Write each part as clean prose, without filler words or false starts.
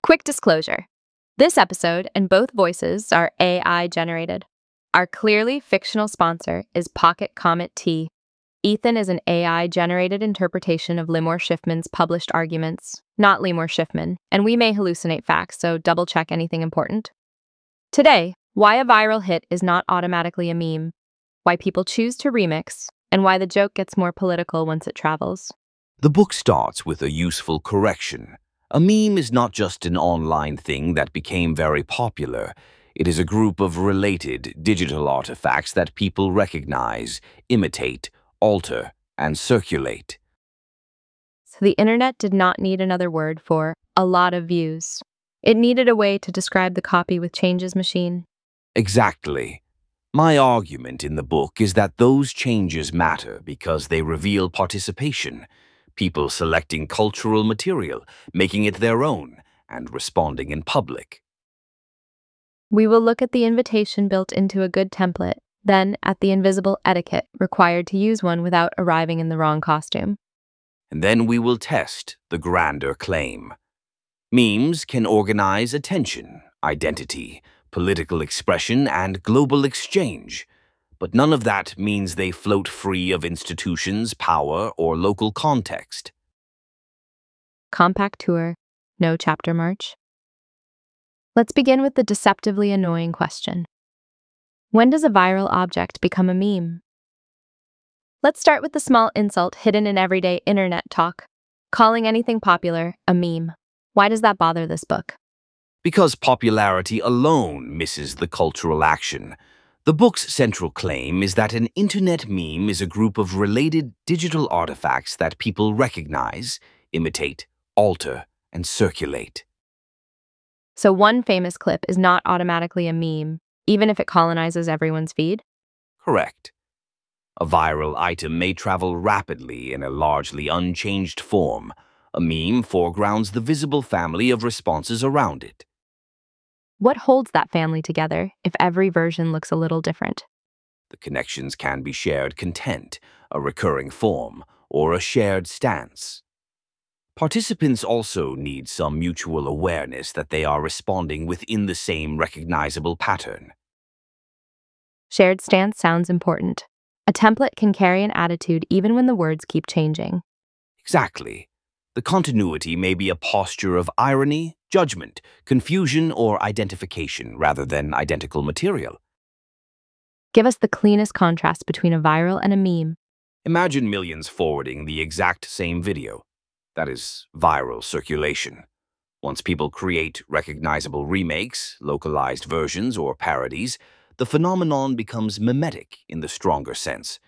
Quick disclosure. This episode and both voices are AI generated. Our clearly fictional sponsor is Pocket Comet Tea. Ethan is an AI generated interpretation of Limor Schiffman's published arguments, not Limor Schiffman, and we may hallucinate facts, so double check anything important. Today, why a viral hit is not automatically a meme, why people choose to remix, and why the joke gets more political once it travels. The book starts with a useful correction. A meme is not just an online thing that became very popular. It is a group of related digital artifacts that people recognize, imitate, alter, and circulate. So the internet did not need another word for a lot of views. It needed a way to describe the copy with changes machine. Exactly. My argument in the book is that those changes matter because they reveal participation, people selecting cultural material, making it their own, and responding in public. We will look at the invitation built into a good template, then at the invisible etiquette required to use one without arriving in the wrong costume. And then we will test the grander claim. Memes can organize attention, identity, political expression, and global exchange. But none of that means they float free of institutions, power, or local context. Compact tour, no chapter march. Let's begin with the deceptively annoying question. When does a viral object become a meme? Let's start with the small insult hidden in everyday internet talk, calling anything popular a meme. Why does that bother this book? Because popularity alone misses the cultural action. The book's central claim is that an internet meme is a group of related digital artifacts that people recognize, imitate, alter, and circulate. So one famous clip is not automatically a meme, even if it colonizes everyone's feed? Correct. A viral item may travel rapidly in a largely unchanged form. A meme foregrounds the visible family of responses around it. What holds that family together if every version looks a little different? The connections can be shared content, a recurring form, or a shared stance. Participants also need some mutual awareness that they are responding within the same recognizable pattern. Shared stance sounds important. A template can carry an attitude even when the words keep changing. Exactly. The continuity may be a posture of irony, judgment, confusion, or identification rather than identical material. Give us the cleanest contrast between a viral and a meme. Imagine millions forwarding the exact same video. That is viral circulation. Once people create recognizable remakes, localized versions, or parodies, the phenomenon becomes mimetic in the stronger sense.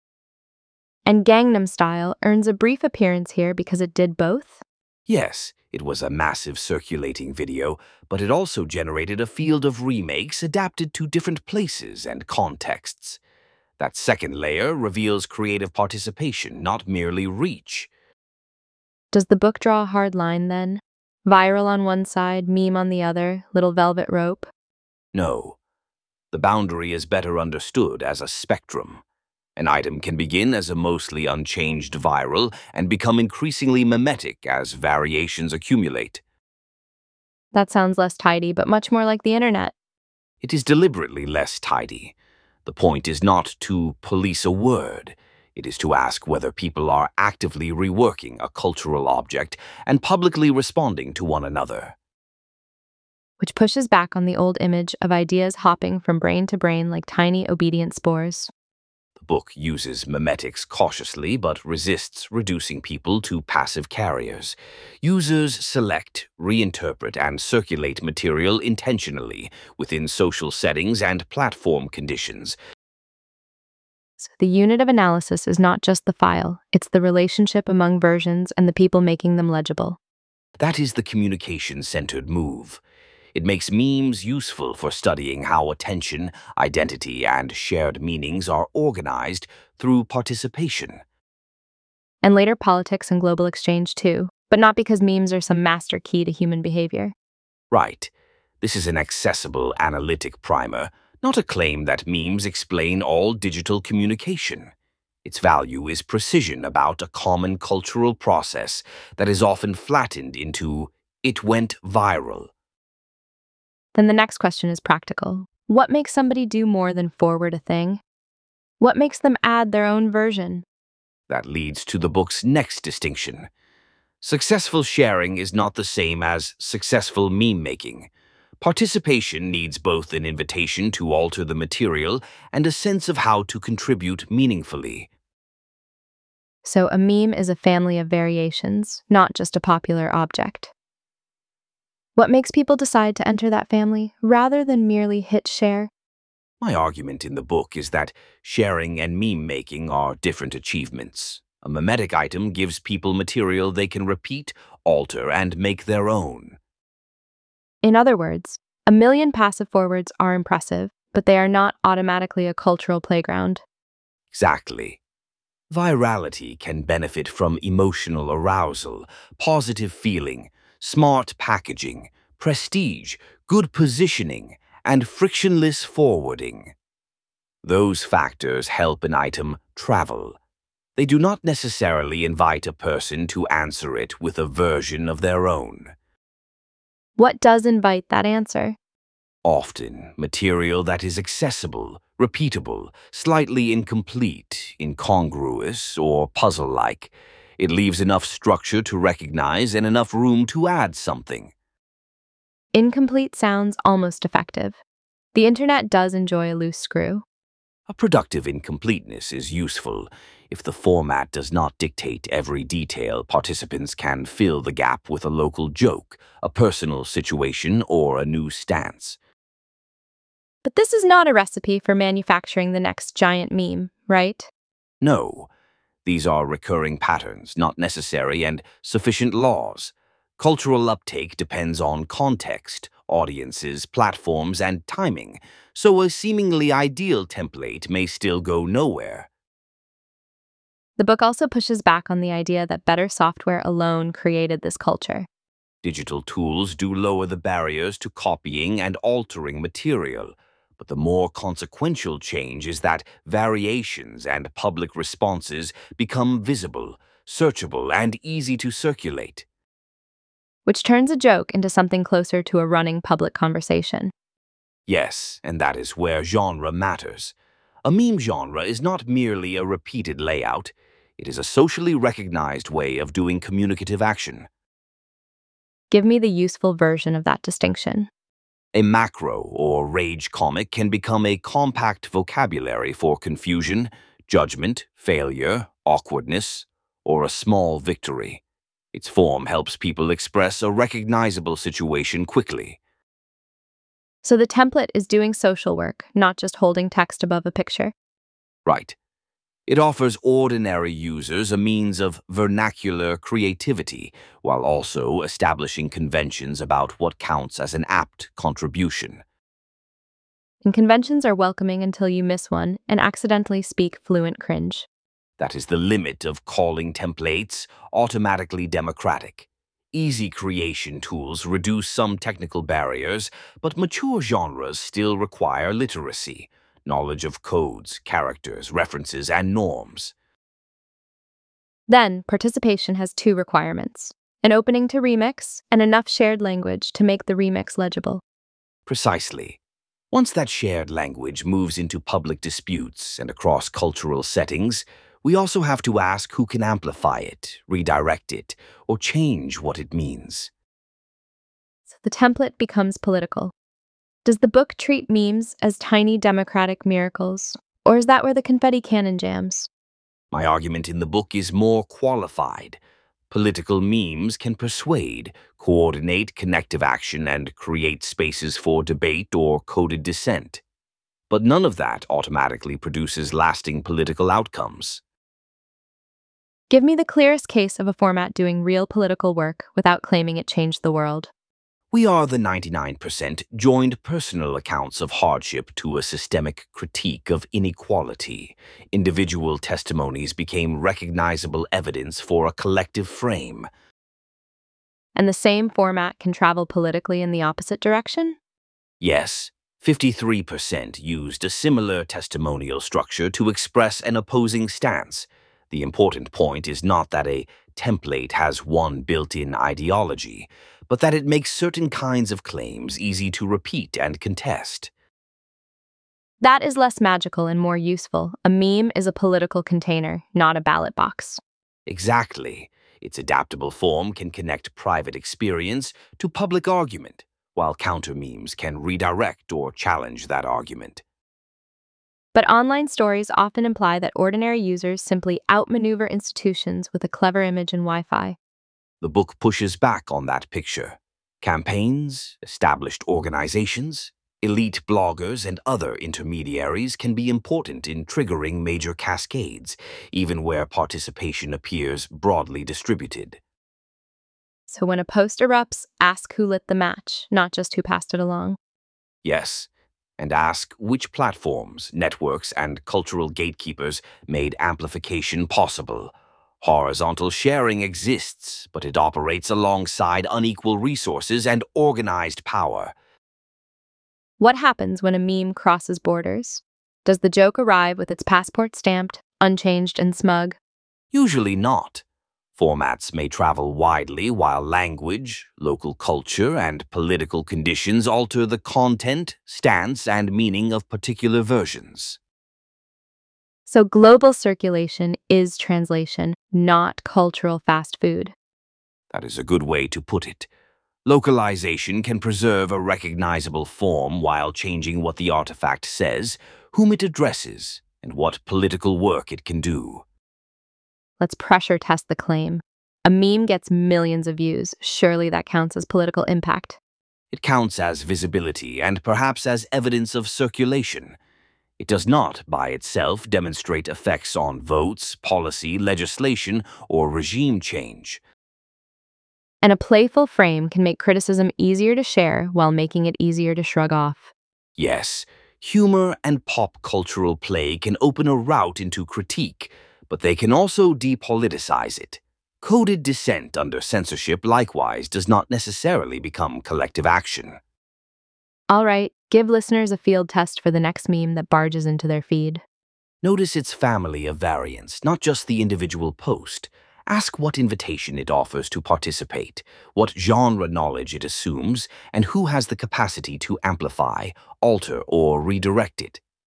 And Gangnam Style earns a brief appearance here because it did both? Yes, it was a massive circulating video, but it also generated a field of remakes adapted to different places and contexts. That second layer reveals creative participation, not merely reach. Does the book draw a hard line then? Viral on one side, meme on the other, little velvet rope? No, the boundary is better understood as a spectrum. An item can begin as a mostly unchanged viral and become increasingly mimetic as variations accumulate. That sounds less tidy, but much more like the internet. It is deliberately less tidy. The point is not to police a word. It is to ask whether people are actively reworking a cultural object and publicly responding to one another. Which pushes back on the old image of ideas hopping from brain to brain like tiny obedient spores. The book uses memetics cautiously but resists reducing people to passive carriers. Users select, reinterpret, and circulate material intentionally within social settings and platform conditions. So the unit of analysis is not just the file, it's the relationship among versions and the people making them legible. That is the communication-centered move. It makes memes useful for studying how attention, identity, and shared meanings are organized through participation. And later politics and global exchange too, but not because memes are some master key to human behavior. Right. This is an accessible analytic primer, not a claim that memes explain all digital communication. Its value is precision about a common cultural process that is often flattened into It went viral. Then the next question is practical. What makes somebody do more than forward a thing? What makes them add their own version? That leads to the book's next distinction. Successful sharing is not the same as successful meme making. Participation needs both an invitation to alter the material and a sense of how to contribute meaningfully. So a meme is a family of variations, not just a popular object. What makes people decide to enter that family rather than merely hit share? My argument in the book is that sharing and meme making are different achievements. A memetic item gives people material they can repeat, alter, and make their own. In other words, a million passive forwards are impressive, but they are not automatically a cultural playground. Exactly. Virality can benefit from emotional arousal, positive feeling, smart packaging, prestige, good positioning, and frictionless forwarding. Those factors help an item travel. They do not necessarily invite a person to answer it with a version of their own. What does invite that answer? Often, material that is accessible, repeatable, slightly incomplete, incongruous, or puzzle-like. It leaves enough structure to recognize and enough room to add something. Incomplete sounds almost effective. The internet does enjoy a loose screw. A productive incompleteness is useful. If the format does not dictate every detail, participants can fill the gap with a local joke, a personal situation, or a new stance. But this is not a recipe for manufacturing the next giant meme, right? No, these are recurring patterns, not necessary and sufficient laws. Cultural uptake depends on context, audiences, platforms, and timing, so a seemingly ideal template may still go nowhere. The book also pushes back on the idea that better software alone created this culture. Digital tools do lower the barriers to copying and altering material, but the more consequential change is that variations and public responses become visible, searchable, and easy to circulate. Which turns a joke into something closer to a running public conversation. Yes, and that is where genre matters. A meme genre is not merely a repeated layout, it is a socially recognized way of doing communicative action. Give me the useful version of that distinction. A macro or rage comic can become a compact vocabulary for confusion, judgment, failure, awkwardness, or a small victory. Its form helps people express a recognizable situation quickly. So the template is doing social work, not just holding text above a picture. Right. It offers ordinary users a means of vernacular creativity, while also establishing conventions about what counts as an apt contribution. And conventions are welcoming until you miss one and accidentally speak fluent cringe. That is the limit of calling templates automatically democratic. Easy creation tools reduce some technical barriers, but mature genres still require literacy, knowledge of codes, characters, references, and norms. Then, participation has two requirements: an opening to remix and enough shared language to make the remix legible. Precisely. Once that shared language moves into public disputes and across cultural settings, we also have to ask who can amplify it, redirect it, or change what it means. So the template becomes political. Does the book treat memes as tiny democratic miracles, or is that where the confetti cannon jams? My argument in the book is more qualified. Political memes can persuade, coordinate connective action, and create spaces for debate or coded dissent. But none of that automatically produces lasting political outcomes. Give me the clearest case of a format doing real political work without claiming it changed the world. We are the 99% joined personal accounts of hardship to a systemic critique of inequality. Individual testimonies became recognizable evidence for a collective frame. And the same format can travel politically in the opposite direction? Yes, 53% used a similar testimonial structure to express an opposing stance. The important point is not that a template has one built-in ideology, but that it makes certain kinds of claims easy to repeat and contest. That is less magical and more useful. A meme is a political container, not a ballot box. Exactly. Its adaptable form can connect private experience to public argument, while counter memes can redirect or challenge that argument. But online stories often imply that ordinary users simply outmaneuver institutions with a clever image and Wi Fi. The book pushes back on that picture. Campaigns, established organizations, elite bloggers, and other intermediaries can be important in triggering major cascades, even where participation appears broadly distributed. So when a post erupts, ask who lit the match, not just who passed it along. Yes, and ask which platforms, networks, and cultural gatekeepers made amplification possible. Horizontal sharing exists, but it operates alongside unequal resources and organized power. What happens when a meme crosses borders? Does the joke arrive with its passport stamped, unchanged, and smug? Usually not. Formats may travel widely while language, local culture, and political conditions alter the content, stance, and meaning of particular versions. So global circulation is translation, not cultural fast food. That is a good way to put it. Localization can preserve a recognizable form while changing what the artifact says, whom it addresses, and what political work it can do. Let's pressure test the claim. A meme gets millions of views. Surely that counts as political impact. It counts as visibility and perhaps as evidence of circulation. It does not, by itself, demonstrate effects on votes, policy, legislation, or regime change. And a playful frame can make criticism easier to share while making it easier to shrug off. Yes, humor and pop cultural play can open a route into critique, but they can also depoliticize it. Coded dissent under censorship, likewise, does not necessarily become collective action. All right, give listeners a field test for the next meme that barges into their feed. Notice its family of variants, not just the individual post. Ask what invitation it offers to participate, what genre knowledge it assumes, and who has the capacity to amplify, alter, or redirect it.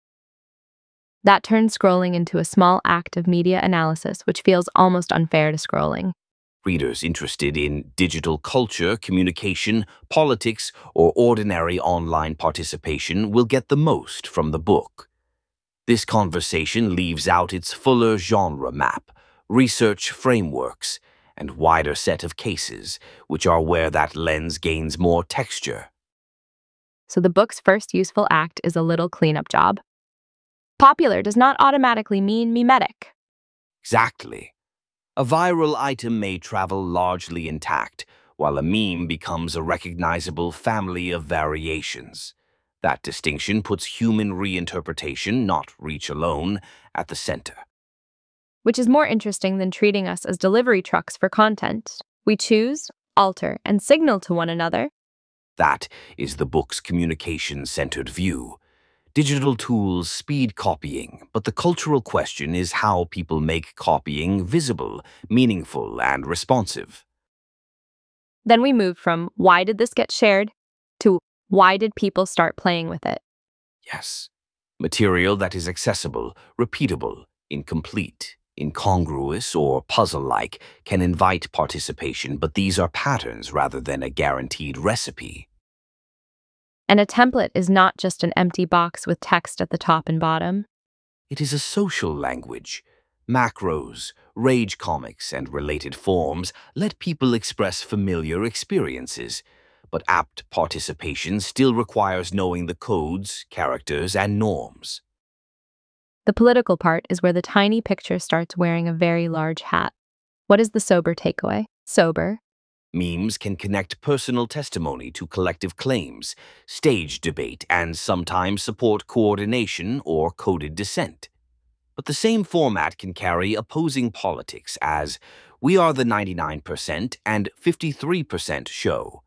That turns scrolling into a small act of media analysis, which feels almost unfair to scrolling. Readers interested in digital culture, communication, politics, or ordinary online participation will get the most from the book. This conversation leaves out its fuller genre map, research frameworks, and wider set of cases, which are where that lens gains more texture. So the book's first useful act is a little cleanup job. Popular does not automatically mean memetic. Exactly. A viral item may travel largely intact, while a meme becomes a recognizable family of variations. That distinction puts human reinterpretation, not reach alone, at the center. Which is more interesting than treating us as delivery trucks for content. We choose, alter, and signal to one another. That is the book's communication-centered view. Digital tools speed copying, but the cultural question is how people make copying visible, meaningful, and responsive. Then we move from why did this get shared to why did people start playing with it? Yes. Material that is accessible, repeatable, incomplete, incongruous, or puzzle-like can invite participation, but these are patterns rather than a guaranteed recipe. And a template is not just an empty box with text at the top and bottom. It is a social language. Macros, rage comics, and related forms let people express familiar experiences, but apt participation still requires knowing the codes, characters, and norms. The political part is where the tiny picture starts wearing a very large hat. What is the sober takeaway? Sober. Memes can connect personal testimony to collective claims, stage debate, and sometimes support coordination or coded dissent. But the same format can carry opposing politics as we are the 99% and 53% show.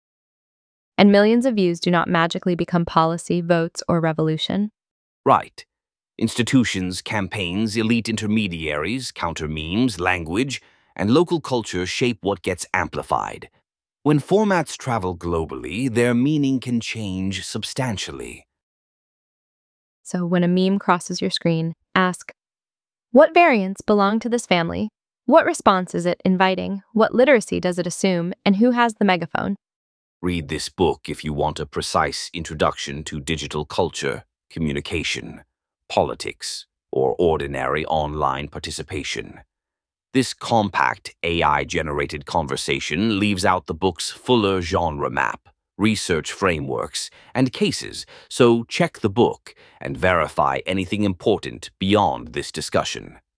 And millions of views do not magically become policy, votes, or revolution. Right. Institutions, campaigns, elite intermediaries, counter memes, language, and local culture shape what gets amplified. When formats travel globally, their meaning can change substantially. So when a meme crosses your screen, ask, what variants belong to this family? What response is it inviting? What literacy does it assume? And who has the megaphone? Read this book if you want a precise introduction to digital culture, communication, politics, or ordinary online participation. This compact AI-generated conversation leaves out the book's fuller genre map, research frameworks, and cases, so check the book and verify anything important beyond this discussion.